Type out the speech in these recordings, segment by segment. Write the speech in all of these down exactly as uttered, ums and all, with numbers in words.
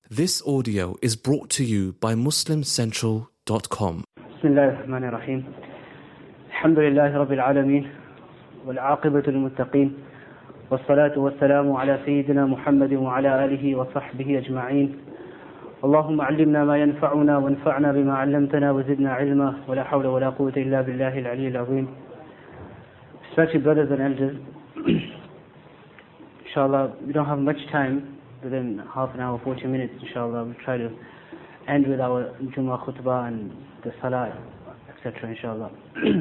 This audio is brought to you by muslim central dot com. Bismillahir Rahmanir Rahim. Alhamdulillahi Rabbil Alameen. Wal aqibatu lil muttaqeen. والصلاة والسلام على سيدنا محمد وعلى آله وصحبه أجمعين. اللهم علمنا ما ينفعنا وانفعنا بما علمتنا وزدنا علما ولا حول ولا قوة إلا بالله العلي العظيم. Respected brothers and elders, inshallah, we don't have much time, within half an hour, forty minutes, inshallah. We'll try to end with our Jummah khutbah and the salah, et cetera, inshallah.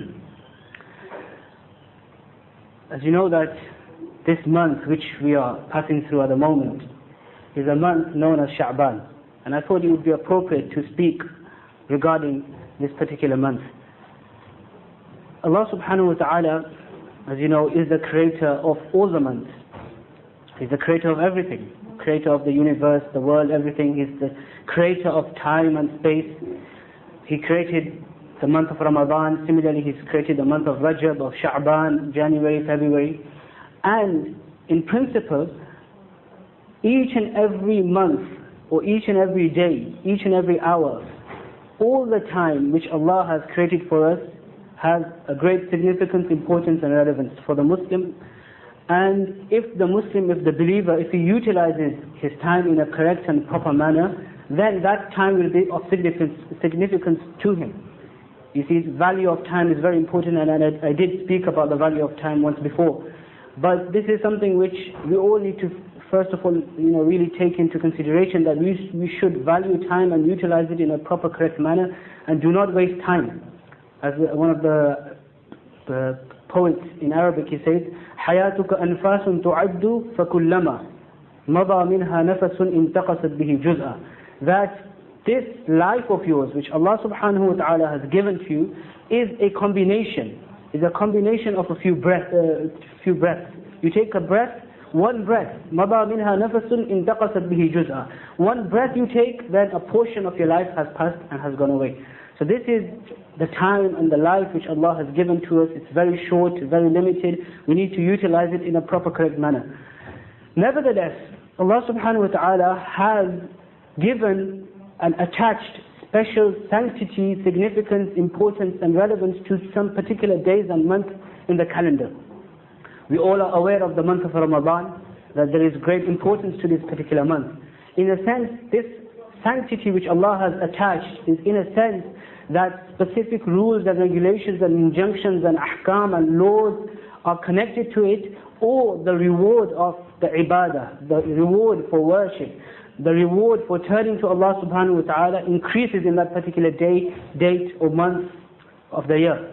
As you know that this month which we are passing through at the moment is a month known as Sha'ban. And I thought it would be appropriate to speak regarding this particular month. Allah subhanahu wa ta'ala, as you know, is the creator of all the months. He's the creator of everything. Creator of the universe, the world, everything. He's the creator of time and space. He created the month of Ramadan. Similarly, He's created the month of Rajab, of Sha'ban, January, February. And in principle, each and every month, or each and every day, each and every hour, all the time which Allah has created for us has a great significance, importance and relevance for the Muslim. And if the Muslim, if the believer, if he utilizes his time in a correct and proper manner, then that time will be of significance, significance to him. You see, the value of time is very important, and I, I did speak about the value of time once before. But this is something which we all need to, first of all, you know, really take into consideration, that we, we should value time and utilize it in a proper, correct manner, and do not waste time. As one of the, the poets in Arabic, he says, حَيَاتُكَ أَنْفَاسٌ تُعَدُّ فَكُلَّمَا مَضَى مِنْهَا نَفَسٌ انْتَقَصَتْ بِهِ جُزْءًا. That this life of yours, which Allah subhanahu wa ta'ala has given to you, is a combination, is a combination of a few breaths. Uh, few breaths. You take a breath, one breath, مَضَى مِنْهَا نَفَسٌ انْتَقَصَتْ بِهِ جُزْءًا. One breath you take, then a portion of your life has passed and has gone away. So this is the time and the life which Allah has given to us. It's very short, very limited. We need to utilize it in a proper, correct manner. Nevertheless, Allah subhanahu wa ta'ala has given and attached special sanctity, significance, importance and relevance to some particular days and months in the calendar. We all are aware of the month of Ramadan, that there is great importance to this particular month. In a sense, this sanctity which Allah has attached is in a sense that specific rules and regulations and injunctions and ahkam and laws are connected to it, or the reward of the ibadah, the reward for worship, the reward for turning to Allah subhanahu wa ta'ala increases in that particular day, date or month of the year.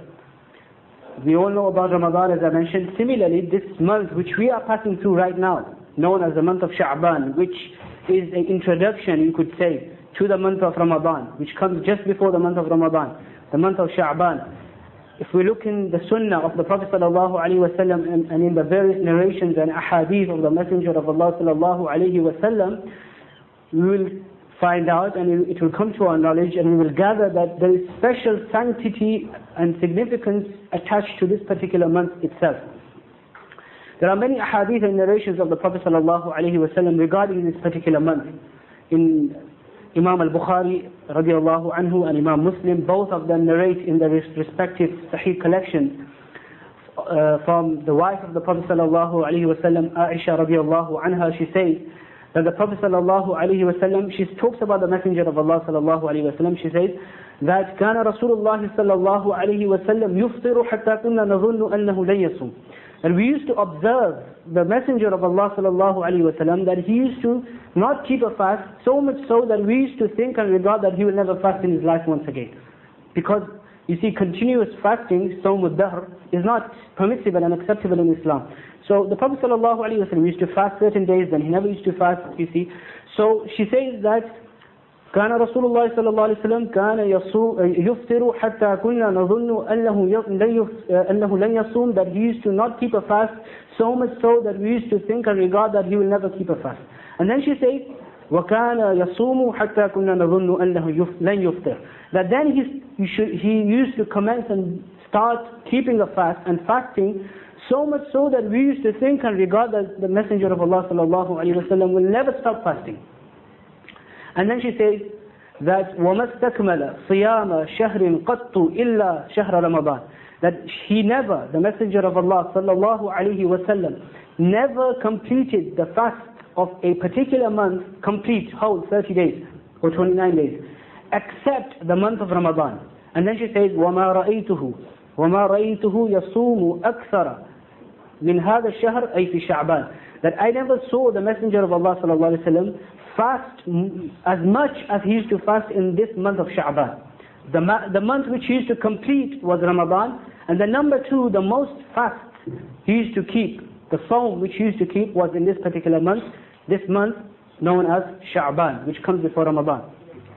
We all know about Ramadan, as I mentioned. Similarly, this month which we are passing through right now, known as the month of Sha'ban, which is an introduction, you could say, to the month of Ramadan, which comes just before the month of Ramadan, the month of Sha'ban. If we look in the Sunnah of the Prophet sallallahu alaihi wasallam and, and in the various narrations and ahadith of the Messenger of Allah sallallahu alaihi wasallam, we will find out, and it will come to our knowledge, and we will gather that there is special sanctity and significance attached to this particular month itself. There are many ahadith and narrations of the Prophet sallallahu alaihi wasallam regarding this particular month. In Imam al-Bukhari radiallahu anhu and Imam Muslim, both of them narrate in their respective Sahih collections uh, from the wife of the Prophet sallallahu alaihi wasallam, Aisha radiallahu anha. She says that the Prophet sallallahu alaihi wasallam, she talks about the Messenger of Allah sallallahu alaihi wasallam. She says that كان رسول الله صلى الله عليه وسلم يفطر حتى كنا نظن أنه لن يصوم. And we used to observe the Messenger of Allah sallallahu alaihi wasallam, that he used to not keep a fast, so much so that we used to think and regard that he will never fast in his life once again. Because you see, continuous fasting, sawm al-dahr, is not permissible and acceptable in Islam. So the Prophet sallallahu alaihi wasallam used to fast certain days, then he never used to fast, you see. So she says that كان رسول الله صلى الله عليه وسلم كان يفطر حتى كنا نظن أنه لن يصوم, that he used to not keep a fast, so much so that we used to think and regard that he will never keep a fast. And then she says وكان يصوم حتى كنا نظن أنه لن يفطر, that then he, he, should, he used to commence and start keeping a fast and fasting, so much so that we used to think and regard that the Messenger of Allah sallallahu alaihi wasallam will never stop fasting. And then she says that وَمَا اسْتَكْمَلَ صِيَامَ شَهْرٍ قَطُّ إِلَّا شَهْرَ رَمَضَانَ. That he never, the Messenger of Allah sallallahu alayhi wasallam, never completed the fast of a particular month, complete, whole, thirty days or twenty-nine days, except the month of Ramadan. And then she says, وَمَا رَأَيْتُهُ وَمَا رَأَيْتُهُ يَصُومُ أَكْثَرَ مِنْ هَذَا الشَّهْرِ أي فِي شَعْبَانَ. That I never saw the Messenger of Allah sallallahu alayhi wasallam fast as much as he used to fast in this month of Sha'ban. The, the month which he used to complete was Ramadan, and the number two, the most fast he used to keep, the Sawm which he used to keep was in this particular month, this month known as Sha'ban, which comes before Ramadan.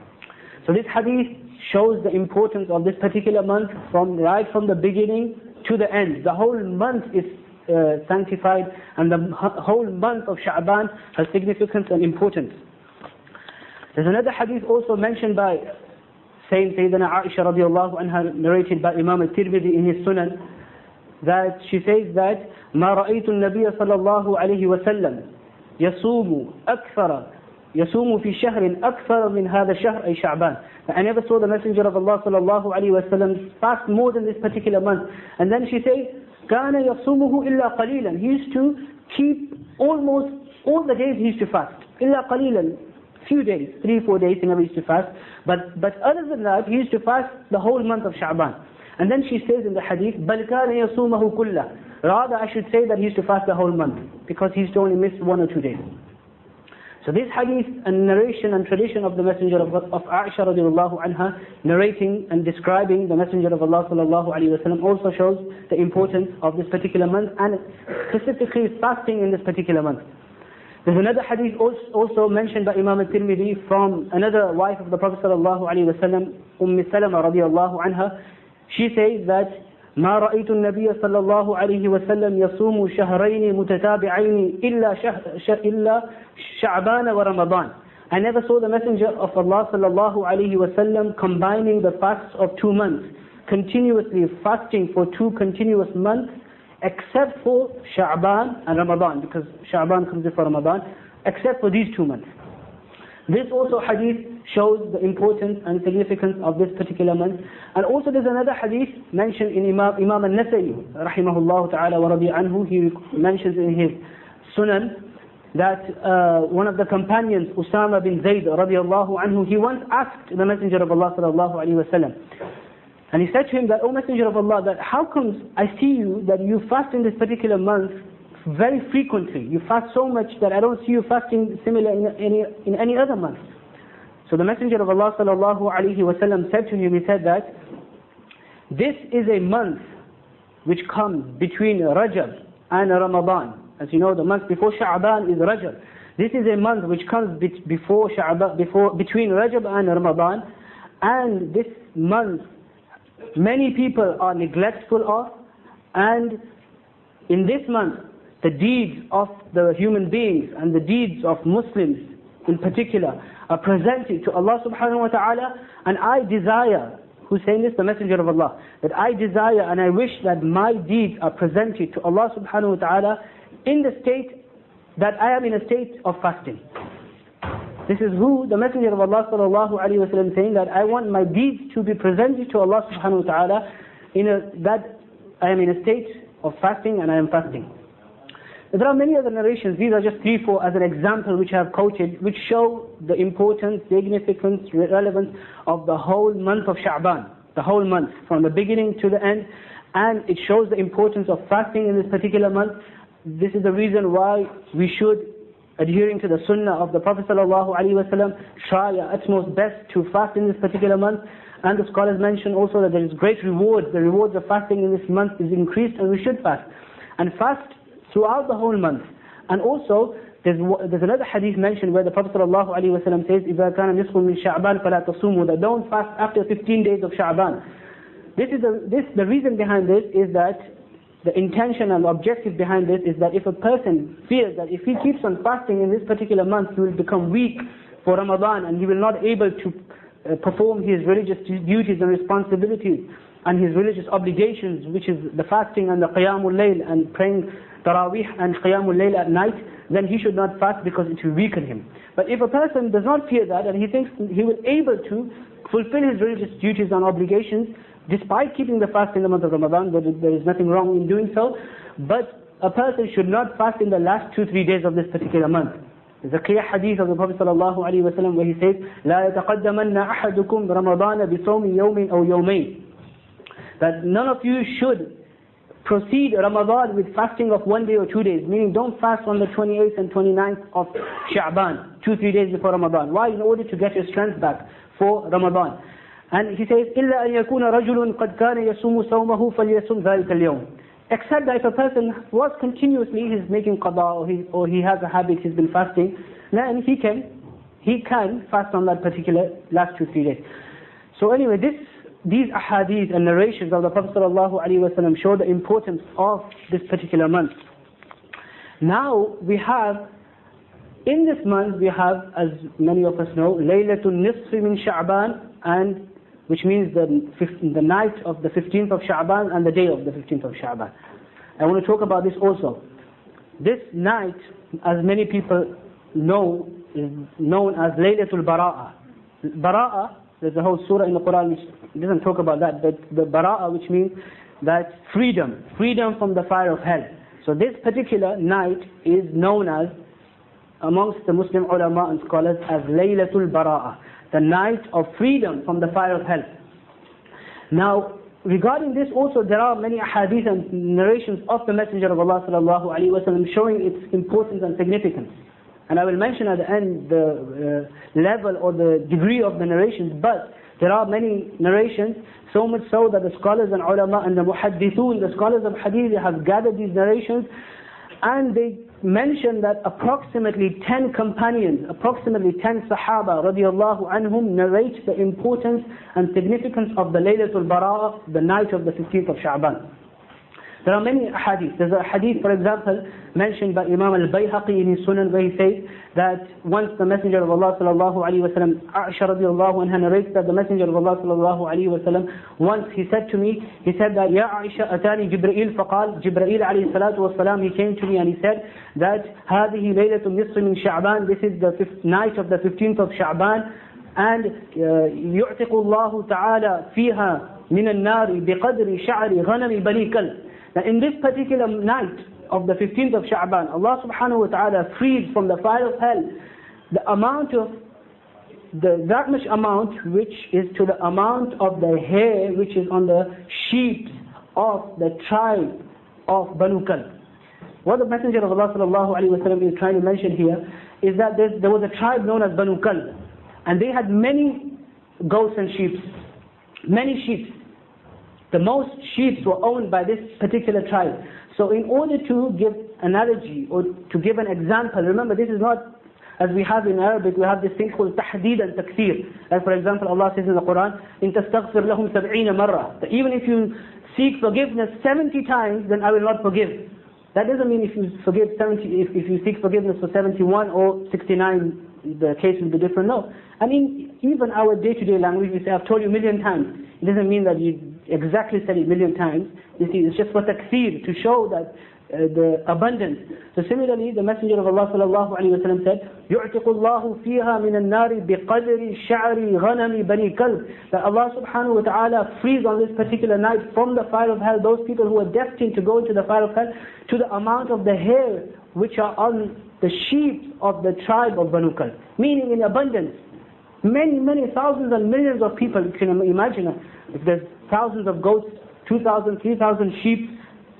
So this hadith shows the importance of this particular month from right from the beginning to the end. The whole month is uh, sanctified, and the whole month of Sha'ban has significance and importance. There's another hadith also mentioned by saying Sayyidina Aisha radiallahu anha, narrated by Imam al-Tirmidhi in his Sunan, that she says that ما رأيت النبي صلى الله عليه وسلم يصوم أكثر يصوم في شهر أكثر من هذا الشهر أي شعبان. I never saw the Messenger of Allah صلى الله عليه وسلم fast more than this particular month. And then she says كان يصومه إلا قليلا. He used to keep almost all the days he used to fast. إلا قليلا, few days, three, four days he never used to fast. But, but other than that, he used to fast the whole month of Sha'ban. And then she says in the hadith, بَلْ كَانَ يَصُومَهُ كُلَّهُ. Rather, I should say that he used to fast the whole month, because he used to only miss one or two days. So this hadith and narration and tradition of the Messenger of, of Aisha radiallahu anha, narrating and describing the Messenger of Allah sallallahu alayhi wa sallam, also shows the importance of this particular month, and specifically fasting in this particular month. There's another hadith also mentioned by Imam al-Tirmidhi from another wife of the Prophet sallallahu alayhi wa sallam, Umm Salama radiallahu anha. She says that ما رأيت النبي صلى الله عليه وسلم يصوم شهرين متتابعين إلا شهر إلا شعبان ورمضان. I never saw the Messenger of Allah صلى الله عليه وسلم combining the fasts of two months, continuously fasting for two continuous months, except for Sha'ban and Ramadan, because Sha'ban comes before Ramadan, except for these two months. This also hadith shows the importance and significance of this particular month. And also there's another hadith mentioned in Imam, Imam al-Nasai, rahimahullah ta'ala wa radi anhu. He mentions in his Sunan that uh, one of the companions, Usama bin Zayd radiallahu anhu, he once asked the Messenger of Allah sallallahu alayhi wa sallam, and he said to him that, O Messenger of Allah, that how comes I see you that you fast in this particular month very frequently? You fast so much that I don't see you fasting similar in any, in any other month. So the Messenger of Allah sallallahu alayhi wa sallam said to him, he said that this is a month which comes between Rajab and Ramadan. As you know, the month before Sha'ban is Rajab. This is a month which comes be before Sha'ban, before, between Rajab and Ramadan. And this month, many people are neglectful of, and in this month, the deeds of the human beings and the deeds of Muslims in particular are presented to Allah subhanahu wa ta'ala, and I desire, who's saying this? The Messenger of Allah, that I desire and I wish that my deeds are presented to Allah subhanahu wa ta'ala in the state that I am in a state of fasting. This is who the Messenger of Allah sallallahu alayhi wa sallam saying that I want my deeds to be presented to Allah subhanahu wa ta'ala in a, that I am in a state of fasting and I am fasting. There are many other narrations, these are just three, four as an example which I have quoted, which show the importance, significance, relevance of the whole month of Sha'ban, the whole month, from the beginning to the end, and it shows the importance of fasting in this particular month. This is the reason why we should, adhering to the sunnah of the Prophet sallallahu alaihi wasallam, try our utmost best to fast in this particular month. And the scholars mention also that there is great reward. The rewards of fasting in this month is increased, and we should fast. And fast throughout the whole month. And also, there's, there's another hadith mentioned where the Prophet sallallahu alaihi wasallam says, إِذَا كَانَ نِصْفٌ مِنْ شَعْبَانَ فَلَا تَصُومُوا, that don't fast after fifteen days of Sha'ban. This is the, this, the reason behind this is that the intention and the objective behind this is that if a person feels that if he keeps on fasting in this particular month, he will become weak for Ramadan and he will not be able to uh, perform his religious duties and responsibilities and his religious obligations, which is the fasting and the Qiyamul Layl and praying Taraweeh and Qiyamul Layl at night. then he should not fast because it will weaken him. But if a person does not fear that and he thinks he will be able to fulfill his religious duties and obligations despite keeping the fast in the month of Ramadan, there is nothing wrong in doing so, but a person should not fast in the last two, three days of this particular month. There's a clear hadith of the Prophet ﷺ where he says, لا يتقدمن أحدكم رمضان بصوم يوم أو يومين. That none of you should proceed Ramadan with fasting of one day or two days, meaning don't fast on the twenty-eighth and twenty-ninth of Sha'ban, two, three days before Ramadan. Why? In order to get your strength back for Ramadan. And he says, إِلَّا أَن يَكُونَ رَجُلٌ قَدْ كَانَ يَصُومُ صَوْمَهُ فَلْيَصُمْ ذَلِكَ الْيَوْمِ. Except that if a person was continuously, he's making qada, or he, or he has a habit, he's been fasting, then he can, he can fast on that particular last two, three days. So anyway, this, these ahadith and narrations of the Prophet ﷺ show the importance of this particular month. Now we have, in this month we have, as many of us know, Laylatul Nisfi min Sha'ban, and which means the, the night of the fifteenth of Sha'ban and the day of the fifteenth of Sha'ban. I want to talk about this also. This night, as many people know, is known as Laylatul Bara'a. Bara'a, there's a whole surah in the Quran which doesn't talk about that, but the Bara'a, which means that freedom, freedom from the fire of hell. So this particular night is known as, amongst the Muslim ulama and scholars, as Laylatul Bara'a, the night of freedom from the fire of hell. Now, regarding this also, there are many ahadith and narrations of the Messenger of Allah sallallahu alaihi wasallam showing its importance and significance. And I will mention at the end the uh, level or the degree of the narrations, but there are many narrations, so much so that the scholars and ulama and the muhaddithun, the scholars of hadith, have gathered these narrations, and they mention that approximately ten companions, approximately ten Sahaba radiallahu anhum narrate the importance and significance of the Laylatul Bara'a, the night of the fifteenth of Sha'ban. There are many hadith. There's a hadith, for example, mentioned by Imam al-Bayhaqi in his Sunan, where he says that once the Messenger of Allah sallallahu alaihi wasallam, Aisha radiallahu anha narrates that the Messenger of Allah sallallahu alaihi wasallam, once he said to me, he said that, Ya Aisha, atani Jibreel faqal, Jibreel alayhi salatu wasalam, he came to me and he said that, هذه ليلة النصف من شعبان, this is the fifth night of the fifteenth of Sha'ban, and يعتق الله تعالى فيها من النار بقدر شعر غنم بني كلب. Now in this particular night of the fifteenth of Sha'ban, Allah subhanahu wa ta'ala frees from the fire of hell the amount of, the, that much amount which is to the amount of the hair which is on the sheep of the tribe of Banu Kalb. What the Messenger of Allah sallallahu alaihi wasallam is trying to mention here is that there was a tribe known as Banu Kalb, and they had many goats and sheep, many sheep. The most sheep were owned by this particular tribe. So in order to give analogy or to give an example, remember this is not, as we have in Arabic, we have this thing called tahdeed and takfir. As for example, Allah says in the Quran, إِن تَسْتَغْفِرْ لَهُمْ سَبْعِينَ مَرَّةً, that even if you seek forgiveness seventy times, then I will not forgive. That doesn't mean if you forgive seventy, if, if you seek forgiveness for seventy-one or sixty-nine, the case will be different. No. I mean, even our day-to-day language, we say, I've told you a million times. It doesn't mean that you exactly said it a million times. You see, it's just for takfir, to show that uh, the abundance. So similarly, the Messenger of Allah sallallahu alaihi wasallam said, يُعْتِقُ اللَّهُ فِيهَا مِنَ النَّارِ بِقَدْرِ شَعْرِ غَنَمِ بَنِي كَلْبٍ. That Allah subhanahu wa ta'ala frees on this particular night from the fire of hell those people who are destined to go into the fire of hell to the amount of the hair which are on the sheep of the tribe of Banu Kalb. Meaning in abundance. Many, many thousands and millions of people, you can imagine, if there's thousands of goats, two thousand, three thousand sheep,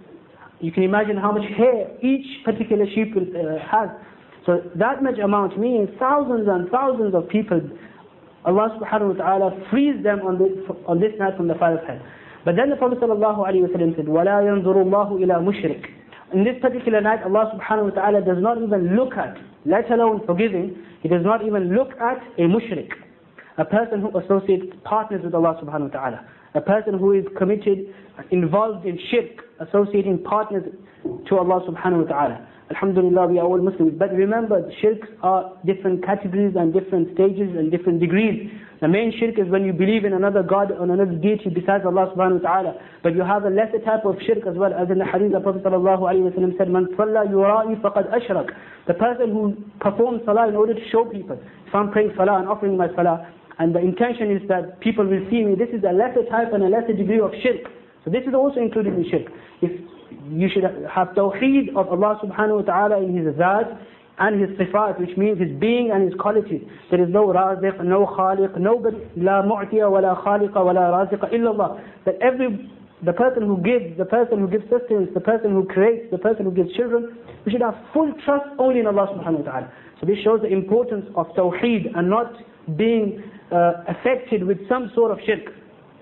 you can imagine how much hair each particular sheep will, uh, has. So that much amount, meaning thousands and thousands of people, Allah subhanahu wa ta'ala frees them on this, on this night from the fire of hell. But then the Prophet sallallahu alayhi wa sallam said, وَلَا يَنْظُرُ اللَّهُ إِلَى مُشْرِكٍ. In this particular night, Allah subhanahu wa ta'ala does not even look at, let alone forgiving, He does not even look at a mushrik, a person who associates partners with Allah subhanahu wa ta'ala, a person who is committed, involved in shirk, associating partners to Allah subhanahu wa ta'ala. Alhamdulillah, we are all Muslims. But remember, shirks are different categories and different stages and different degrees. The main shirk is when you believe in another God or another deity besides Allah subhanahu wa ta'ala. But you have a lesser type of shirk as well, as in the hadith the Prophet sallallahu alayhi wa sallam said, Man salla yura'i faqad ashrak. The person who performs salah in order to show people. If I'm praying salah and offering my salah, and the intention is that people will see me, this is a lesser type and a lesser degree of shirk. So this is also included in shirk. If you should have tawheed of Allah subhanahu wa ta'ala in His zat and His sifat, which means His being and His qualities. There is no raziq, no khaliq, nobody, la mu'tiya wa la khaliqa wa la raziqa illa Allah. That every, the person who gives, the person who gives sustenance, the person who creates, the person who gives children, we should have full trust only in Allah subhanahu wa ta'ala. So this shows the importance of tawheed and not being uh, affected with some sort of shirk.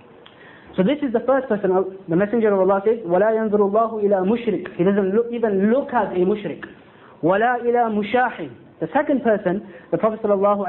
So this is the first person. The Messenger of Allah says, وَلَا يَنْظُرُ اللَّهُ إِلَى مُشْرِكٍ. He doesn't look, even look at a mushrik. وَلَا إِلَى مُشَاحٍ. The second person, the Prophet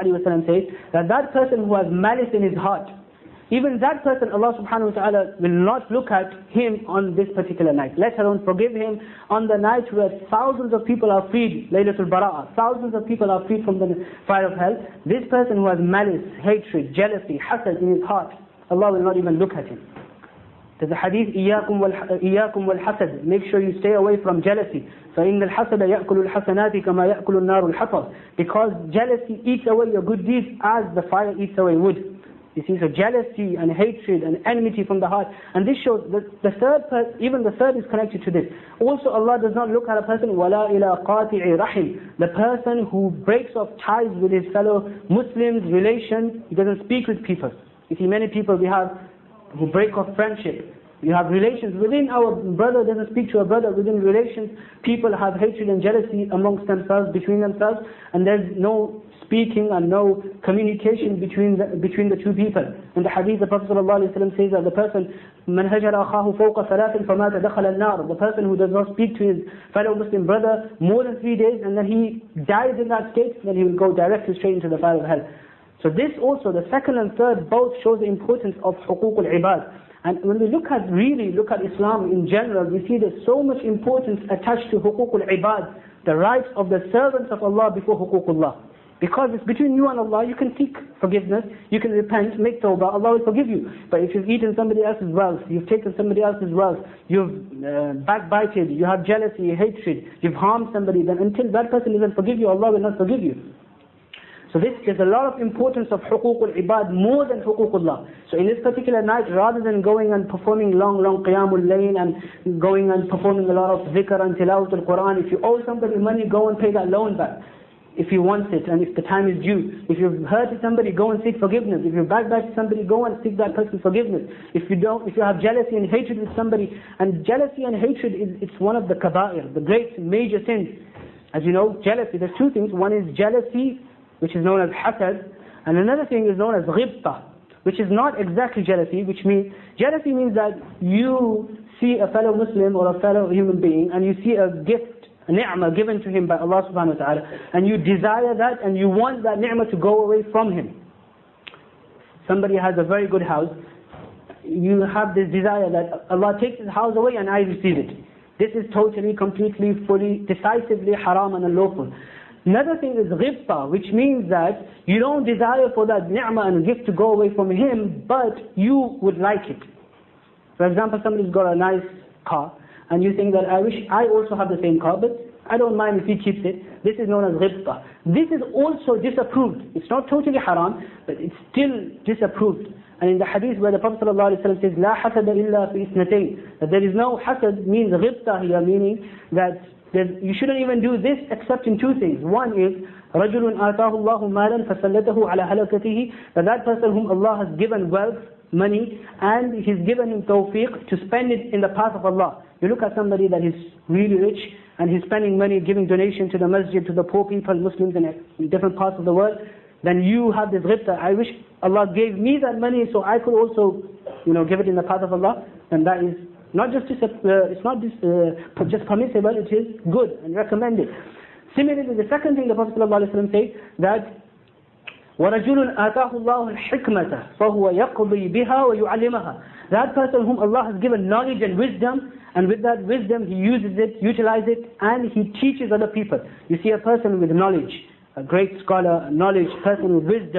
ﷺ says, that that person who has malice in his heart, even that person, Allah subhanahu wa ta'ala will not look at him on this particular night, let alone forgive him on the night where thousands of people are freed, Laylatul Bara'ah, thousands of people are freed from the fire of hell. This person who has malice, hatred, jealousy, hasad in his heart, Allah will not even look at him. There's a hadith, إِيَّاكُمْ وَالْحَسَدِ. Make sure you stay away from jealousy. فَإِنَّ الْحَسَدَ يَأْكُلُ الْحَسَنَاتِ كَمَا يَأْكُلُ النَّارُ الْحَطَبِ. Because jealousy eats away your good deeds as the fire eats away wood. You see, so jealousy and hatred and enmity from the heart. And this shows that the third person, even the third is connected to this. Also Allah does not look at a person, وَلَا إِلَىٰ قَاطِعِ رَحِمٍ. The person who breaks off ties with his fellow Muslims, relations, he doesn't speak with people. You see, many people we have who break off friendship. You have relations within our brother doesn't speak to a brother. Within relations, people have hatred and jealousy amongst themselves, between themselves, and there's no speaking and no communication between the, between the two people. In the hadith, the Prophet ﷺ says that the person, مَنْ هَجَرَ أَخَاهُ فَوْقَ ثَلَاثٍ فَمَاتَ دَخَلَ النَّارِ. The person who does not speak to his fellow Muslim brother more than three days, and then he dies in that state, then he will go directly straight into the fire of hell. So this also, the second and third, both shows the importance of huquq al-ibad. And when we look at, really look at Islam in general, we see there's so much importance attached to huquq al-ibad, the rights of the servants of Allah before huquq Allah. Because it's between you and Allah, you can seek forgiveness, you can repent, make tawbah, Allah will forgive you. But if you've eaten somebody else's wealth, you've taken somebody else's wealth, you've uh, backbited, you have jealousy, hatred, you've harmed somebody, then until that person doesn't forgive you, Allah will not forgive you. So this is a lot of importance of huquq al-ibad more than huquq Allah. So in this particular night, rather than going and performing long, long qiyamul layl and going and performing a lot of zikr and tilawat al-Quran, if you owe somebody money, go and pay that loan back. If he wants it and if the time is due. If you've hurt somebody, go and seek forgiveness. If you've backbited somebody, go and seek that person's forgiveness. If you don't, if you have jealousy and hatred with somebody, and jealousy and hatred is it's one of the kaba'ir, the great major sins. As you know, jealousy, there's two things. One is jealousy, which is known as hasad, and another thing is known as ghibta, which is not exactly jealousy, which means, jealousy means that you see a fellow Muslim or a fellow human being, and you see a gift, a ni'mah given to him by Allah subhanahu wa ta'ala, and you desire that, and you want that ni'mah to go away from him. Somebody has a very good house, you have this desire that Allah takes his house away and I receive it. This is totally, completely, fully, decisively haram and unlawful. Another thing is ghibta, which means that you don't desire for that ni'mah and gift to go away from him, but you would like it. For example, somebody's got a nice car, and you think that I wish I also have the same car, but I don't mind if he keeps it. This is known as ghibta. This is also disapproved. It's not totally haram, but it's still disapproved. And in the hadith where the Prophet ﷺ says, لا حسد إلا في اثنتين, that there is no hasad means ghibta here, meaning that you shouldn't even do this except in two things. One is رَجُلٌ آتَاهُ اللَّهُ مَالًا فَسَلَّتَهُ عَلَى هَلَكَتِهِ, that that person whom Allah has given wealth, money, and He's given him tawfiq to spend it in the path of Allah. You look at somebody that is really rich and he's spending money, giving donation to the masjid, to the poor people, Muslims in different parts of the world, then you have this ghibta. I wish Allah gave me that money so I could also, you know, give it in the path of Allah. And that is not just, uh, it's not just, uh, just permissible, it is good and recommended. Similarly, the second thing the Prophet ﷺ says, that وَرَجُلٌ آتَاهُ اللَّهُ الْحِكْمَةَ فَهُوَ يَقْضِي بِهَا وَيُعَلِّمَهَا. That person whom Allah has given knowledge and wisdom, and with that wisdom he uses it, utilizes it, and he teaches other people. You see a person with knowledge, a great scholar, knowledge, person with wisdom,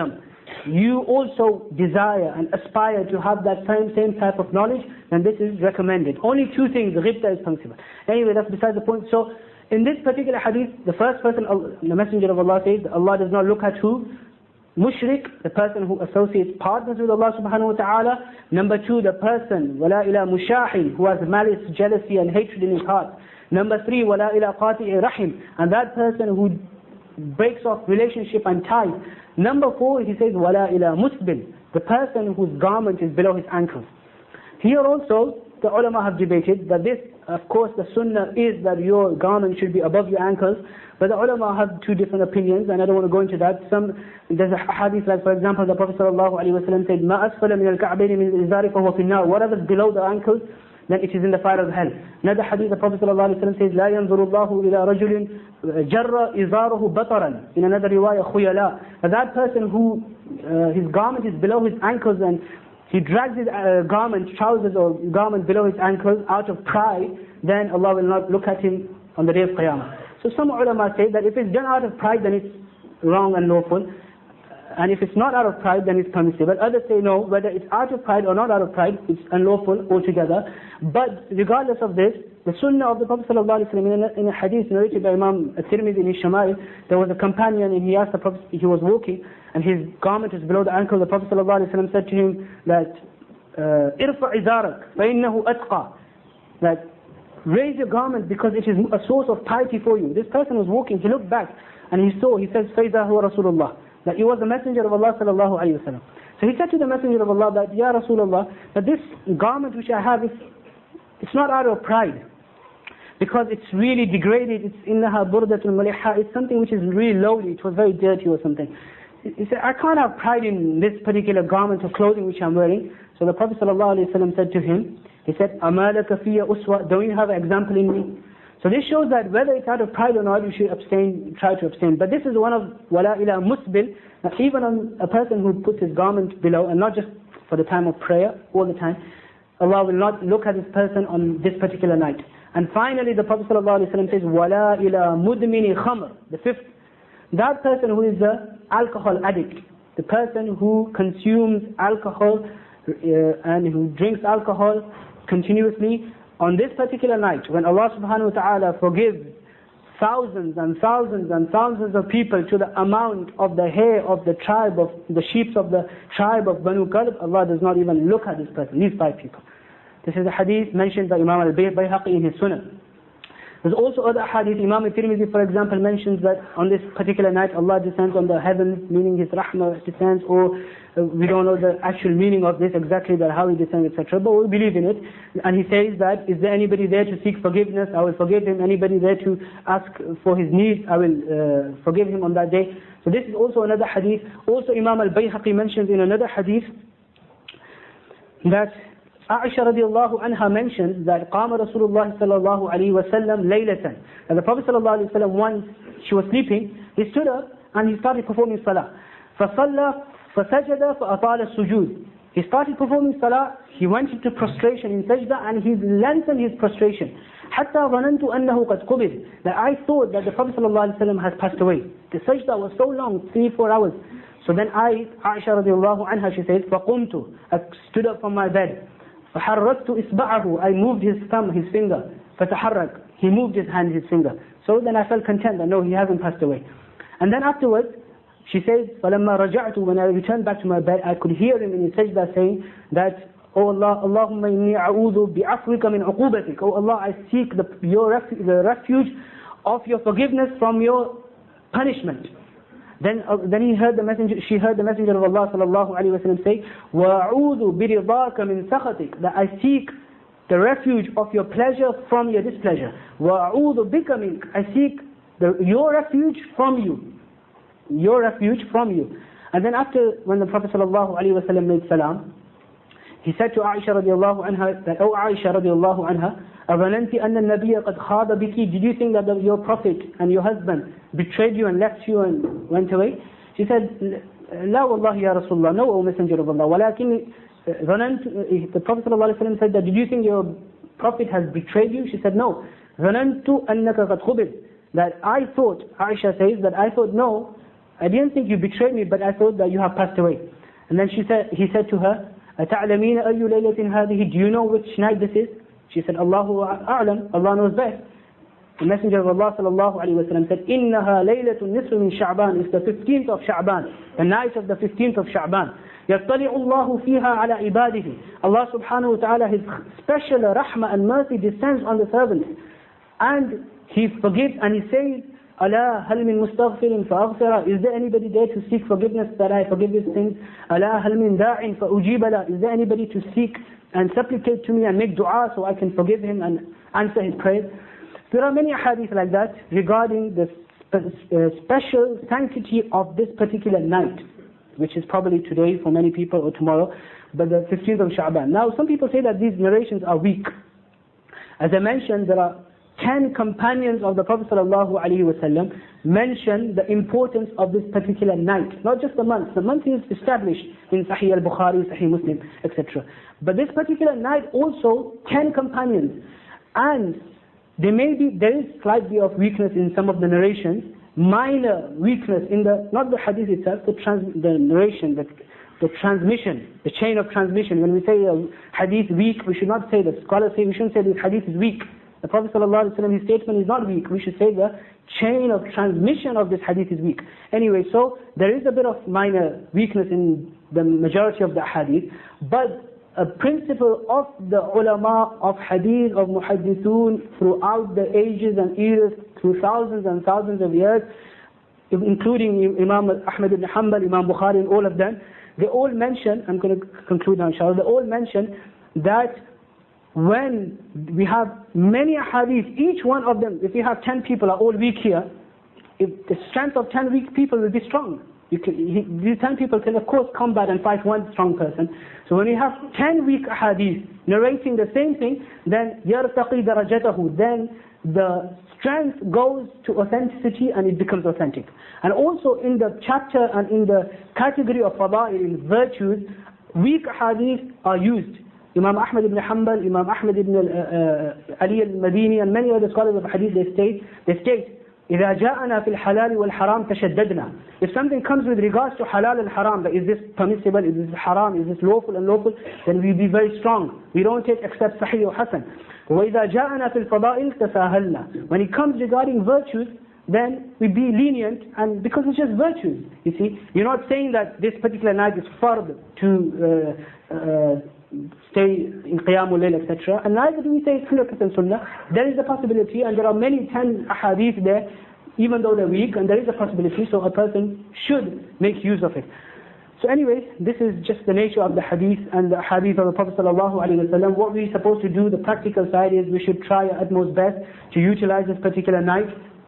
you also desire and aspire to have that same same type of knowledge, then this is recommended. Only two things, ghibta is permissible. Anyway, that's besides the point. So, in this particular hadith, the first person, the Messenger of Allah says, Allah does not look at who? Mushrik, the person who associates partners with Allah subhanahu wa ta'ala. Number two, the person, wala ila mushahin, who has malice, jealousy and hatred in his heart. Number three, wala ila qati'i rahim, and that person who breaks off relationship and ties. Number four, he says, wala ila musbil, the person whose garment is below his ankles. Here also, the ulama have debated that this, of course, the sunnah is that your garment should be above your ankles, but the ulama have two different opinions, and I don't want to go into that. Some, there's a hadith like, for example, the Prophet sallallahu alaihi wasallam said, "Ma asfala min al-ka'bayn min al-izari fahuwa fi an-nar." Whatever is below the ankles, then it is in the fire of hell. Another hadith, the Prophet sallallahu alaihi wasallam says, "La yanzuru Allahu ila rajulin jarra izarahu bataran." In another riwayah, khuyala. That person who uh, his garment is below his ankles and he drags his uh, garment, trousers or garment below his ankles out of pride, then Allah will not look at him on the day of Qiyamah. So some ulama say that if it's done out of pride, then it's wrong and lawful. And if it's not out of pride, then it's permissible. Others say no, whether it's out of pride or not out of pride, it's unlawful altogether. But regardless of this, the sunnah of the Prophet ﷺ, in a, in a hadith narrated by Imam At-Tirmidhi in his Shama'il, there was a companion and he asked the Prophet, he was walking and his garment is below the ankle. The Prophet ﷺ said to him that, "Irfa izarak, فَإِنَّهُ أَتْقَى," that raise your garment because it is a source of piety for you. This person was walking, he looked back and he saw, he says, فَإِذَا هُوَ رَسُولُ اللَّهِ, that he was the messenger of Allah sallallahu alayhi wa sallam. So he said to the messenger of Allah that, "Ya Rasulullah, that this garment which I have, is, it's not out of pride, because it's really degraded, it's innaha burdatun maliha, it's something which is really lowly, it was very dirty or something." He said, "I can't have pride in this particular garment or clothing which I'm wearing." So the Prophet sallallahu alayhi wa sallam said to him, he said, "Amalaka fiya uswa, don't you have an example in me?" So this shows that whether it's out of pride or not, you should abstain, try to abstain. But this is one of wala ila musbil, that even on a person who puts his garment below, and not just for the time of prayer, all the time, Allah will not look at this person on this particular night. And finally the Prophet ﷺ says, "Wala ila mudmini khamr," the fifth, that person who is an alcohol addict, the person who consumes alcohol uh, and who drinks alcohol continuously, on this particular night, when Allah subhanahu wa ta'ala forgives thousands and thousands and thousands of people to the amount of the hair of the tribe of the sheep of the tribe of Banu Kalb, Allah does not even look at this person, these five people. This is a hadith mentioned by Imam al-Bayhaqi in his Sunnah. There's also other hadith. Imam al-Tirmidhi, for example, mentions that on this particular night Allah descends on the heavens, meaning His rahmah descends, or uh, we don't know the actual meaning of this exactly, that how He descends, et cetera. But we believe in it. And he says that, "Is there anybody there to seek forgiveness? I will forgive him. Anybody there to ask for his needs? I will uh, forgive him on that day." So this is also another hadith. Also Imam al-Bayhaqi mentions in another hadith that Aisha radiallahu anha mentions that قام رسول الله صلى الله عليه وسلم ليلة, and the Prophet sallallahu alayhi wa sallam, once she was sleeping, he stood up and he started performing salah. فصلى فسجد فأطال السجود. He started performing salah, he went into prostration in sajda, and he lengthened his prostration. حتى ظننت أنه قد قبض, that I thought that the Prophet sallallahu alayhi wa sallam has passed away. The sajda was so long, three, four hours. So then I, Aisha radiallahu anha, she says, فقمت, I stood up from my bed. فحركت إصبعه, I moved his thumb, his finger. فتحرك, he moved his hand, his finger. So then I felt content that no, he hasn't passed away. And then afterwards, she says, فلما رجعت, when I returned back to my bed, I could hear him in his sajda saying that, "Oh Allah, Allahumma inni a'udhu bi'afwika min uqubatik." Oh Allah, I seek the, your refu the refuge of your forgiveness from your punishment. Then, uh, then he heard the messenger. She heard the messenger of Allah sallallahu alaihi wasallam say, "Wa'udhu biridaka min sakhatik," that I seek the refuge of your pleasure from your displeasure. Wa'udhu bika mink, I seek the, your refuge from you, your refuge from you. And then after, when the Prophet sallallahu alaihi wasallam made salam, he said to Aisha radiallahu anha that, "Oh Aisha radiallahu anha, أَظَنَنْتِ أَنَّ النَّبِيَّ قَدْ خَاضَ بِكِ, did you think that the, your prophet and your husband betrayed you and left you and went away?" She said, "La wallahi ya Rasulullah, no, O Messenger of Allah. وَلَكِنْ ظَنَنْتُ," the Prophet ﷺ said that, "Did you think your prophet has betrayed you?" She said, "No. ظَنَنْتُ أَنَّكَ قَدْ خُبِرْ," that I thought, Aisha says that I thought, no, I didn't think you betrayed me, but I thought that you have passed away. And then she said, he said to her, أَتَعْلَمِينَ أَيُّ لَيْلَةٍ هَذِهِ? Do you know which night this is? She said, Allahu a'lam, Allah knows best. The Messenger of Allah sallallahu alayhi wa sallam said, إِنَّهَا لَيْلَةٌ نِصْفٌ مِنْ شَعْبَانِ. It's the fifteenth of Sha'ban, the night of the fifteenth of Sha'ban. يَطَّلِعُ اللَّهُ فِيهَا عَلَى عِبَادِهِ. Allah subhanahu wa ta'ala, His special rahmah and mercy descends on the servants. And He forgives and He says, أَلَا هَلْ مِن مُسْتَغْفِرٍ فَأَغْفِرَ. Is there anybody there to seek forgiveness that I forgive his sins? أَلَا هَلْ مِن دَاعٍ فَأُجِيبَ لَهُ. Is there anybody to seek and supplicate to me and make dua so I can forgive him and answer his prayers? There are many hadith like that regarding the spe uh, special sanctity of this particular night, which is probably today for many people or tomorrow, but the fifteenth of Sha'ban. Now some people say that these narrations are weak. As I mentioned, there are ten companions of the Prophet ﷺ mention the importance of this particular night. Not just the month. The month is established in Sahih al-Bukhari, Sahih Muslim, et cetera. But this particular night also, ten companions. And there may be, there is slightly of weakness in some of the narrations, minor weakness in the, not the hadith itself, the, trans, the narration, the, the transmission, the chain of transmission. When we say a hadith weak, we should not say that. Scholars say we shouldn't say this hadith is weak. The Prophet ﷺ, his statement is not weak. We should say the chain of transmission of this hadith is weak. Anyway, so there is a bit of minor weakness in the majority of the hadith, but a principle of the ulama of hadith, of muhaddithun, throughout the ages and eras, through thousands and thousands of years, including Imam Ahmad ibn Hanbal, Imam Bukhari, and all of them, they all mention, I'm going to conclude now inshallah, they all mention that when we have many hadith, each one of them, if we have ten people are all weak here, if the strength of ten weak people will be strong. You can, he, these ten people can of course combat and fight one strong person. So when we have ten weak hadith narrating the same thing, then يَرْتَقِي دَرَجَتَهُ, then the strength goes to authenticity and it becomes authentic. And also in the chapter and in the category of fada'il, in virtues, weak hadith are used. Imam Ahmad ibn Hanbal, Imam Ahmad ibn uh, uh, Ali al-Madini, and many other scholars of hadith, they state, they state, إِذَا جَاءَنَا فِي الْحَلَالِ وَالْحَرَامِ تَشَدَّدْنَا. If something comes with regards to halal and haram, that is this permissible, is this haram, is this lawful and lawful, then we be very strong. We don't take except sahih or hasan. وَإِذَا جَاءَنَا فِي الْفَضَائِلِ تَسَاهَلْنَا. When it comes regarding virtues, then we be lenient, and because it's just virtues. You see, you're not saying that this particular night is fard to uh, uh, stay in Qiyamul Layl, et cetera. And neither do we say it's one hundred percent Sunnah. There is a possibility, and there are many ten ahadith there, even though they're weak, and there is a possibility, so a person should make use of it. So anyway, this is just the nature of the hadith and the hadith of the Prophet ﷺ. What we're supposed to do, the practical side is we should try our utmost best to utilize this particular night.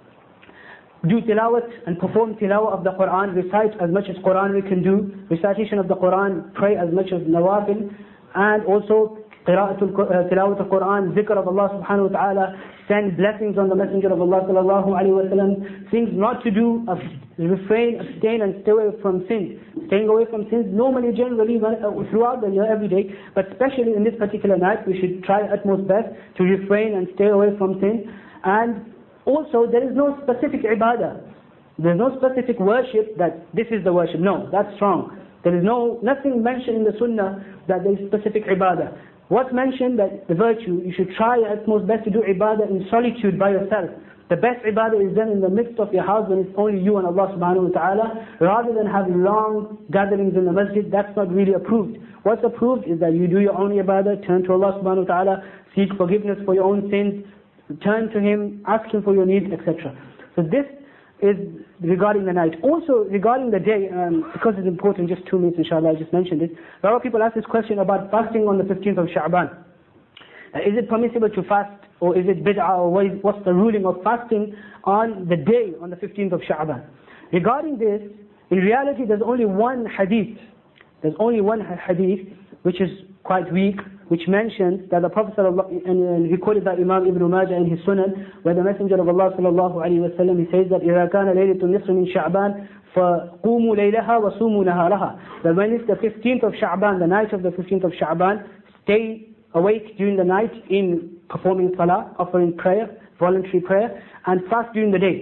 Do tilawat and perform tilawat of the Quran, recite as much as Quran we can do, recitation of the Quran, pray as much as nawafil, and also qira'atul tilawat of Quran, zikr of Allah subhanahu wa ta'ala, send blessings on the Messenger of Allah sallallahu alayhi wa sallam, things not to do, refrain, abstain and stay away from sins. Staying away from sins normally, generally, throughout the year, every day, but especially in this particular night, we should try utmost best to refrain and stay away from sin. And also, there is no specific ibadah. There is no specific worship that this is the worship. No, that's wrong. There is no nothing mentioned in the Sunnah that there is specific ibadah. What's mentioned, that the virtue, you should try at most best to do ibadah in solitude by yourself. The best ibadah is done in the midst of your house when it's only you and Allah subhanahu wa ta'ala, rather than having long gatherings in the masjid. That's not really approved. What's approved is that you do your own ibadah, turn to Allah subhanahu wa ta'ala, seek forgiveness for your own sins, turn to Him, ask Him for your needs, et cetera. So this is regarding the night. Also regarding the day, um, because it's important, just two minutes inshallah, I just mentioned it. A lot of people ask this question about fasting on the fifteenth of Sha'ban. Uh, is it permissible to fast, or is it bid'ah, or what is, what's the ruling of fasting on the day, on the fifteenth of Sha'ban? Regarding this, in reality there's only one hadith. There's only one hadith, which is quite weak, which mentions that the Prophet sallallahu, and recorded by Imam Ibn Majah in his Sunan, where the Messenger of Allah sallallahu alayhi wa sallam, he says that إِذَا كَانَ لَيْلَةُ النِّصْفِ مِنْ شَعْبَانَ فَقُومُوا لَيْلَهَا وَصُومُوا نَهَارَهَا. That when it's the fifteenth of Sha'ban, the night of the fifteenth of Sha'ban, stay awake during the night in performing salah, offering prayer, voluntary prayer, and fast during the day.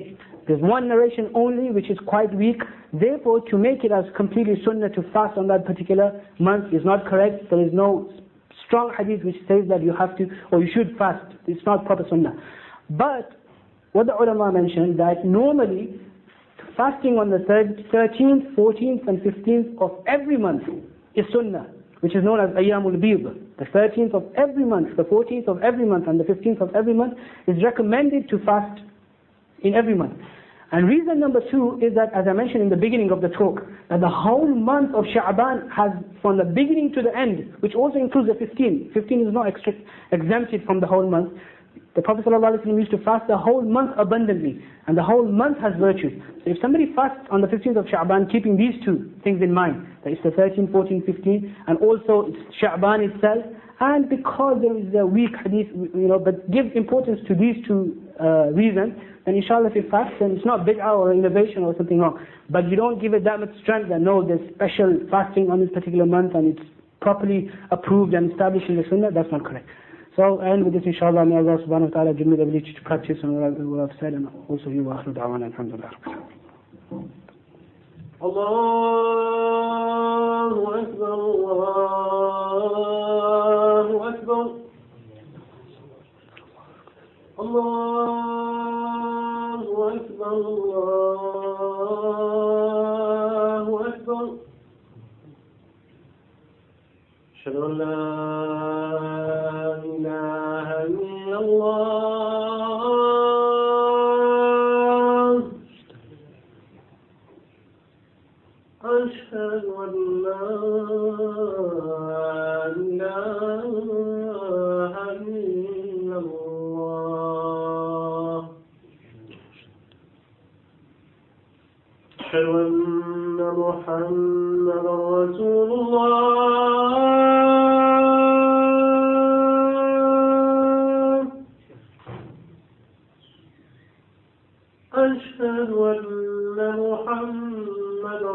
There's one narration only which is quite weak. Therefore, to make it as completely sunnah to fast on that particular month is not correct. There is no strong hadith which says that you have to or you should fast. It's not proper sunnah. But what the ulama mentioned, that normally fasting on the thirteenth, fourteenth and fifteenth of every month is sunnah, which is known as Ayyamul Bid. The thirteenth of every month, the fourteenth of every month and the fifteenth of every month is recommended to fast in every month. And reason number two is that, as I mentioned in the beginning of the talk, that the whole month of Sha'ban has, from the beginning to the end, which also includes the fifteenth. fifteen is not extra, exempted from the whole month. The Prophet ﷺ used to fast the whole month abundantly, and the whole month has virtues. So if somebody fasts on the fifteenth of Sha'ban, keeping these two things in mind, that it's the thirteen, fourteen, fifteen, and also it's Sha'ban itself, and because there is a weak hadith, you know, but give importance to these two uh, reasons, then inshallah if you fast, then it's not bid'ah or innovation or something wrong. But you don't give it that much strength that no, there's special fasting on this particular month and it's properly approved and established in the sunnah, that's not correct. So, and with this inshallah, may Allah subhanahu wa ta'ala give me the ability to practice on what I've said, and also you wa akhiru da'wana alhamdulillah. Allahu Akbar, Allahu Akbar, Allahu Akbar, Allahu Akbar. Ashhadu an la ilaha illallah. Ashhadu an la ilaha illallah. Ashhadu anna Muhammadan Rasulullah. أشهد أن محمدا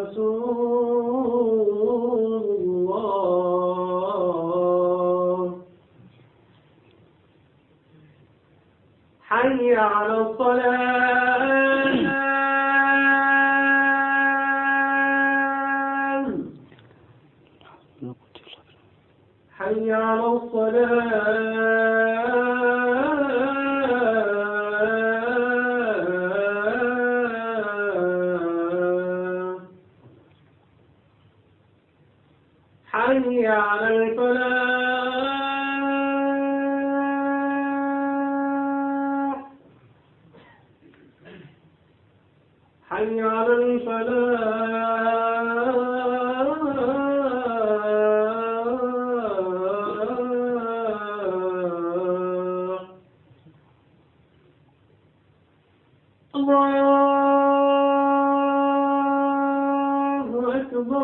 رسول الله. حي على الصلاة. حي على الصلاة. حي على الفلاح. حي على الفلاح. الله أكبر.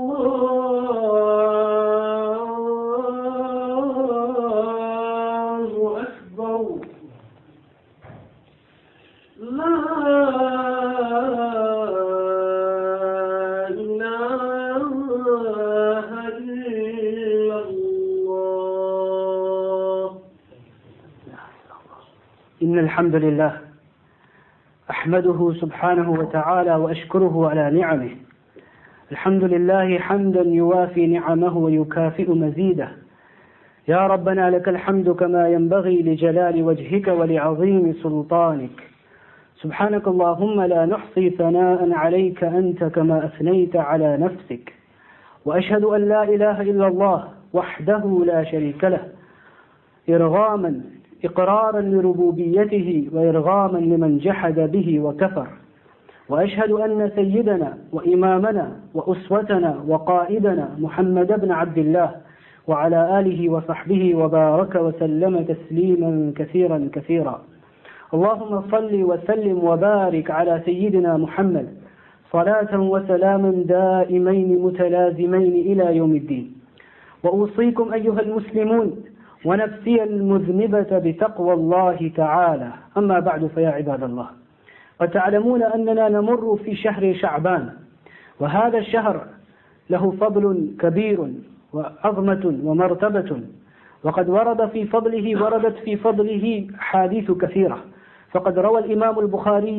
إن الحمد لله أحمده سبحانه وتعالى وأشكره على نعمه. الحمد لله حمدا يوافي نعمه ويكافئ مزيده. يا ربنا لك الحمد كما ينبغي لجلال وجهك ولعظيم سلطانك. سبحانك اللهم لا نحصي ثناء عليك أنت كما أثنيت على نفسك. وأشهد أن لا إله إلا الله وحده لا شريك له، إرغاما إقرارا لربوبيته وإرغاما لمن جحد به وكفر. وأشهد أن سيدنا وإمامنا وأسوتنا وقائدنا محمد بن عبد الله وعلى آله وصحبه وبارك وسلم تسليما كثيرا كثيرا. اللهم صل وسلم وبارك على سيدنا محمد صلاة وسلاما دائمين متلازمين إلى يوم الدين. وأوصيكم أيها المسلمون ونفسي المذنبة بتقوى الله تعالى. أما بعد فيا عباد الله، وتعلمون أننا نمر في شهر شعبان، وهذا الشهر له فضل كبير وعظمة ومرتبة، وقد ورد في فضله وردت في فضله حديث كثيرة. فقد روى الإمام البخاري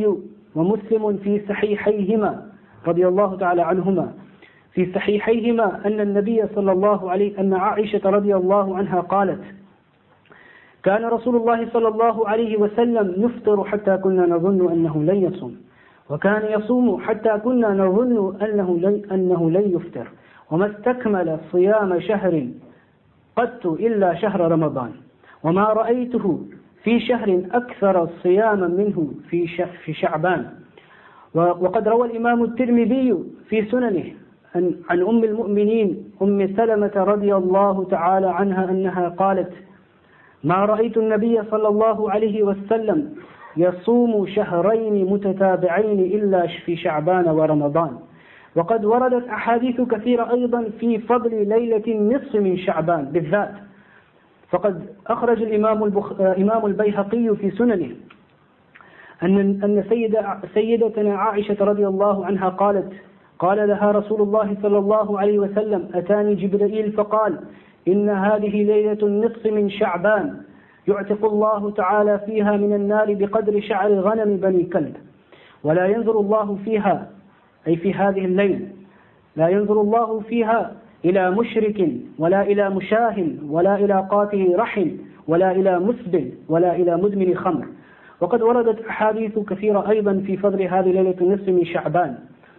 ومسلم في صحيحيهما رضي الله تعالى عنهما في صحيحيهما أن النبي صلى الله عليه أن عائشة رضي الله عنها قالت: كان رسول الله صلى الله عليه وسلم يفطر حتى كنا نظن أنه لن يصوم، وكان يصوم حتى كنا نظن أنه لن, أنه لن يفطر، وما استكمل صيام شهر قط إلا شهر رمضان، وما رأيته في شهر أكثر صياما منه في في شعبان. وقد روى الإمام الترمذي في سننه عن أم المؤمنين أم سلمة رضي الله تعالى عنها أنها قالت: ما رأيت النبي صلى الله عليه وسلم يصوم شهرين متتابعين إلا في شعبان ورمضان. وقد وردت أحاديث كثيرة أيضا في فضل ليلة النصف من شعبان بالذات، فقد أخرج الإمام البخ... إمام البيهقي في سننه أن أن سيدة سيدتنا عائشة رضي الله عنها قالت: قال لها رسول الله صلى الله عليه وسلم: أتاني جبريل فقال: إن هذه ليلة النصف من شعبان يعتق الله تعالى فيها من النار بقدر شعر غنم بني كلب، ولا ينظر الله فيها، أي في هذه الليلة، لا ينظر الله فيها إلى مشرك ولا إلى مشاه ولا إلى قاطع رحم ولا إلى مسبل ولا إلى مدمن خمر. وقد وردت أحاديث كثيرة أيضا في فضل هذه ليلة النصف من شعبان،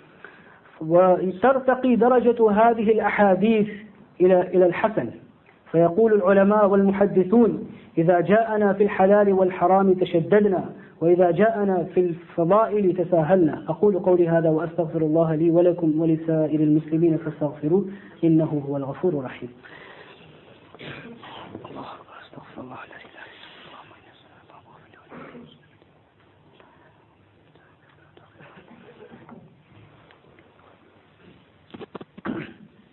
وترتقي درجة هذه الأحاديث إلى إلى الحسن. فيقول العلماء والمحدثون: إذا جاءنا في الحلال والحرام تشددنا، وإذا جاءنا في الفضائل تساهلنا. أقول قولي هذا وأستغفر الله لي ولكم ولسائر المسلمين فاستغفروه إنه هو الغفور الرحيم. الله أستغفر الله لا إله إلا الله.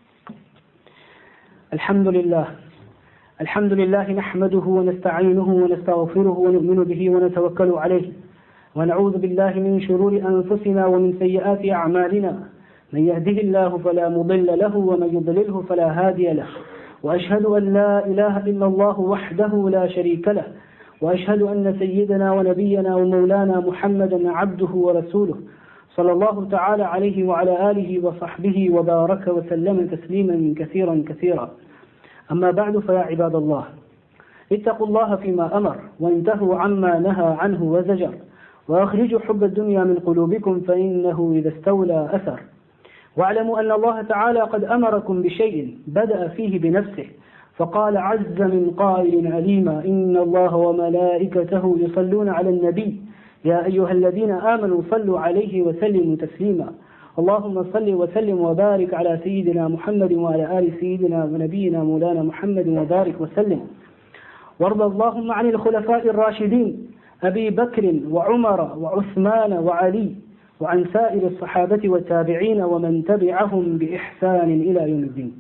الحمد لله الحمد لله نحمده ونستعينه ونستغفره ونؤمن به ونتوكل عليه، ونعوذ بالله من شرور أنفسنا ومن سيئات أعمالنا، من يهده الله فلا مضل له ومن يضلله فلا هادي له، وأشهد أن لا إله إلا الله وحده لا شريك له، وأشهد أن سيدنا ونبينا ومولانا محمدا عبده ورسوله صلى الله تعالى عليه وعلى آله وصحبه وبارك وسلم تسليما كثيرا كثيرا. أما بعد، فيا عباد الله، اتقوا الله فيما أمر وانتهوا عما نهى عنه وزجر، وأخرجوا حب الدنيا من قلوبكم فإنه إذا استولى أثر. واعلموا أن الله تعالى قد أمركم بشيء بدأ فيه بنفسه، فقال عز من قائل عليما: إن الله وملائكته يصلون على النبي يا أيها الذين آمنوا صلوا عليه وسلموا تسليما. اللهم صل وسلم وبارك على سيدنا محمد وعلى آل سيدنا ونبينا مولانا محمد وبارك وسلم. وارض اللهم عن الخلفاء الراشدين أبي بكر وعمر وعثمان وعلي، وعن سائر الصحابة والتابعين ومن تبعهم بإحسان إلى يوم الدين.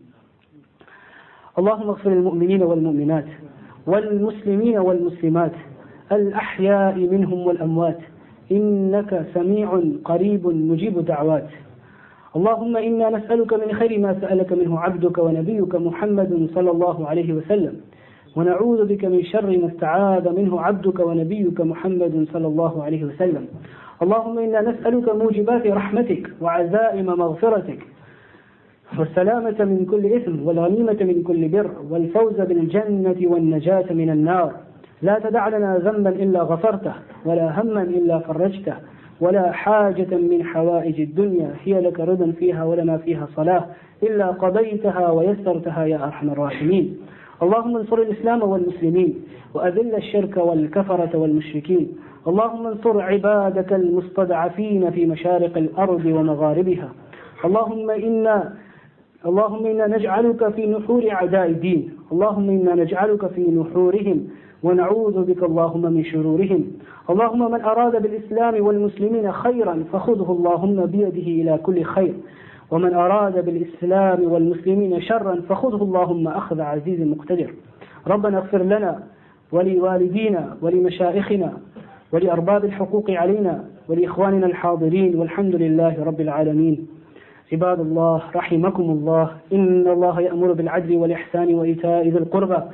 اللهم اغفر المؤمنين والمؤمنات والمسلمين والمسلمات الأحياء منهم والأموات، إنك سميع قريب مجيب دعوات. اللهم إنا نسألك من خير ما سألك منه عبدك ونبيك محمد صلى الله عليه وسلم، ونعوذ بك من شر ما استعاذ منه عبدك ونبيك محمد صلى الله عليه وسلم. اللهم إنا نسألك موجبات رحمتك وعزائم مغفرتك والسلامة من كل إثم والغنيمة من كل بر والفوز بالجنة والنجاة من النار. لا تدع لنا ذنبا إلا غفرته، ولا هما إلا فرجته، ولا حاجة من حوائج الدنيا هي لك رضا فيها ولنا فيها صلاح إلا قضيتها ويسرتها يا أرحم الراحمين. اللهم انصر الإسلام والمسلمين، وأذل الشرك والكفرة والمشركين. اللهم انصر عبادك المستضعفين في مشارق الأرض ومغاربها. اللهم إنا اللهم إنا نجعلك في نحور أعداء الدين، اللهم إنا نجعلك في نحورهم ونعوذ بك اللهم من شرورهم. اللهم من أراد بالإسلام والمسلمين خيرا فخذه اللهم بيده إلى كل خير، ومن أراد بالإسلام والمسلمين شرا فخذه اللهم أخذ عزيز مقتدر. ربنا اغفر لنا ولوالدينا ولمشائخنا ولأرباب الحقوق علينا ولإخواننا الحاضرين، والحمد لله رب العالمين. عباد الله رحمكم الله، إن الله يأمر بالعدل والإحسان وإيتاء ذي القربى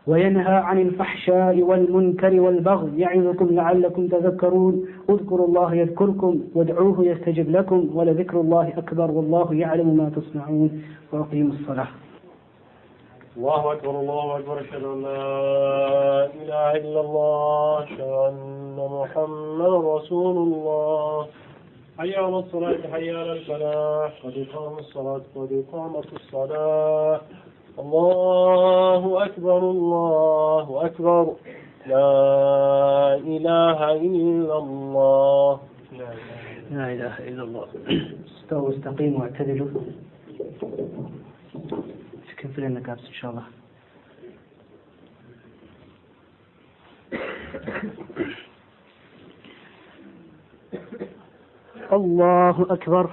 وينهى عن الفحشاء والمنكر والبغي يعظكم لعلكم تذكرون اذكروا الله يذكركم وادعوه يستجب لكم ولذكر الله أكبر والله يعلم ما تصنعون وأقيموا الصلاة. الله أكبر الله أكبر أشهد أن لا إله إلا الله أشهد أن محمدا رسول الله حي على الصلاة حي على الفلاح قد قامت الصلاة قد قامت الصلاة الله أكبر الله أكبر لا إله إلا الله لا إله إلا الله. استووا استقيموا واعتدلوا. كيف لنا كابس إن شاء الله. الله أكبر.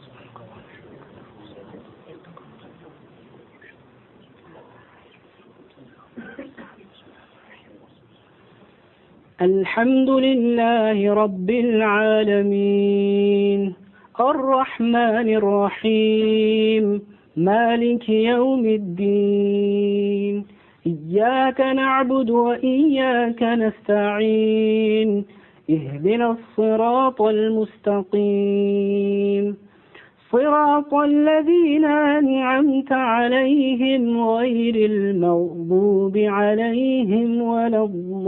الحمد لله رب العالمين الرحمن الرحيم مالك يوم الدين إياك نعبد وإياك نستعين اهدنا الصراط المستقيم صراط الذين أنعمت عليهم غير المغضوب عليهم ولا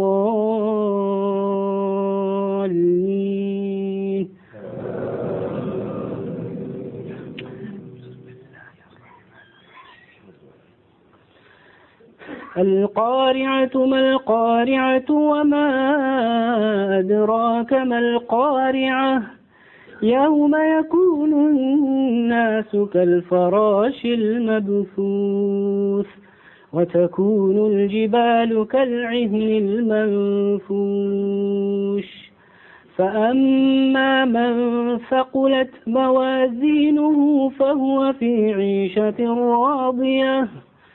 الضالين. القارعة ما القارعة وما أدراك ما القارعة يوم يكون الناس كالفراش المبثوث وتكون الجبال كالعهن المنفوش فأما من ثقلت موازينه فهو في عيشة راضية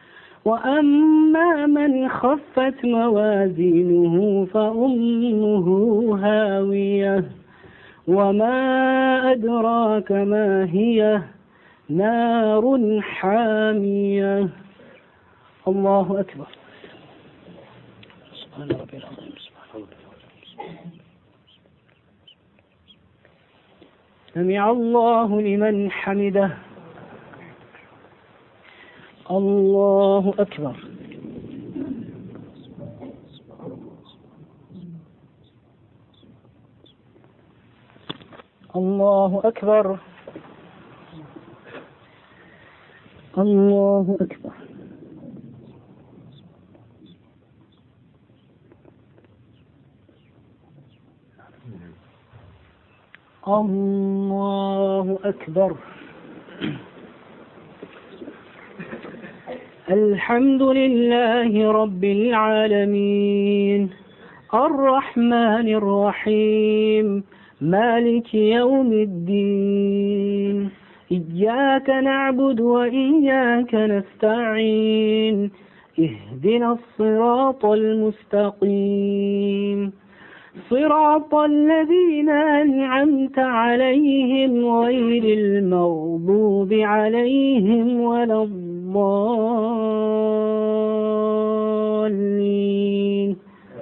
وأما من خفت موازينه فأمه هاوية وما أدراك ما هي نار حامية. الله أكبر. سبحان ربي العظيم. سبحان ربي العظيم. سمع الله لمن حمده. الله أكبر. الله أكبر. الله أكبر. الله أكبر. الحمد لله رب العالمين الرحمن الرحيم مالك يوم الدين إياك نعبد وإياك نستعين اهدنا الصراط المستقيم صراط الذين أنعمت عليهم غير المغضوب عليهم ولا الضالين.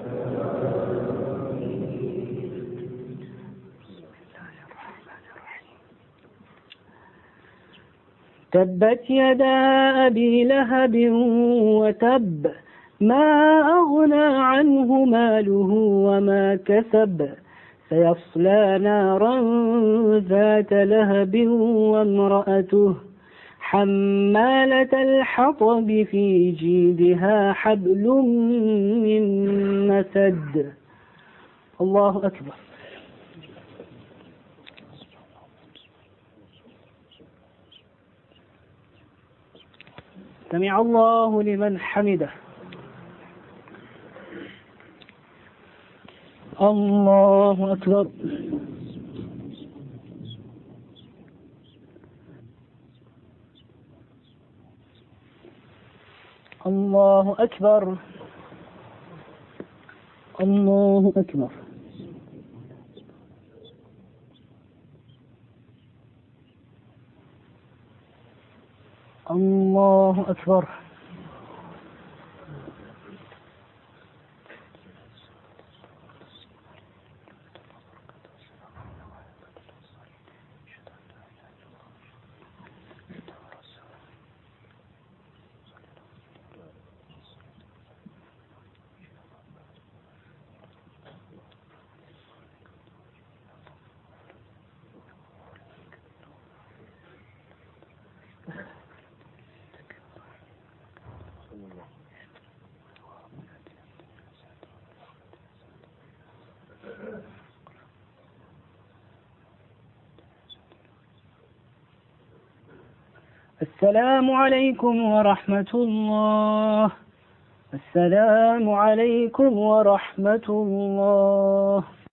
تبت يدا أبي لهب وتب ما أغنى عنه ماله وما كسب سيصلى نارا ذات لهب وامرأته حمالة الحطب في جيدها حبل من مسد. الله أكبر. سمع الله لمن حمده. الله أكبر. الله أكبر. الله أكبر. الله أكبر. السلام عليكم ورحمة الله. السلام عليكم ورحمة الله.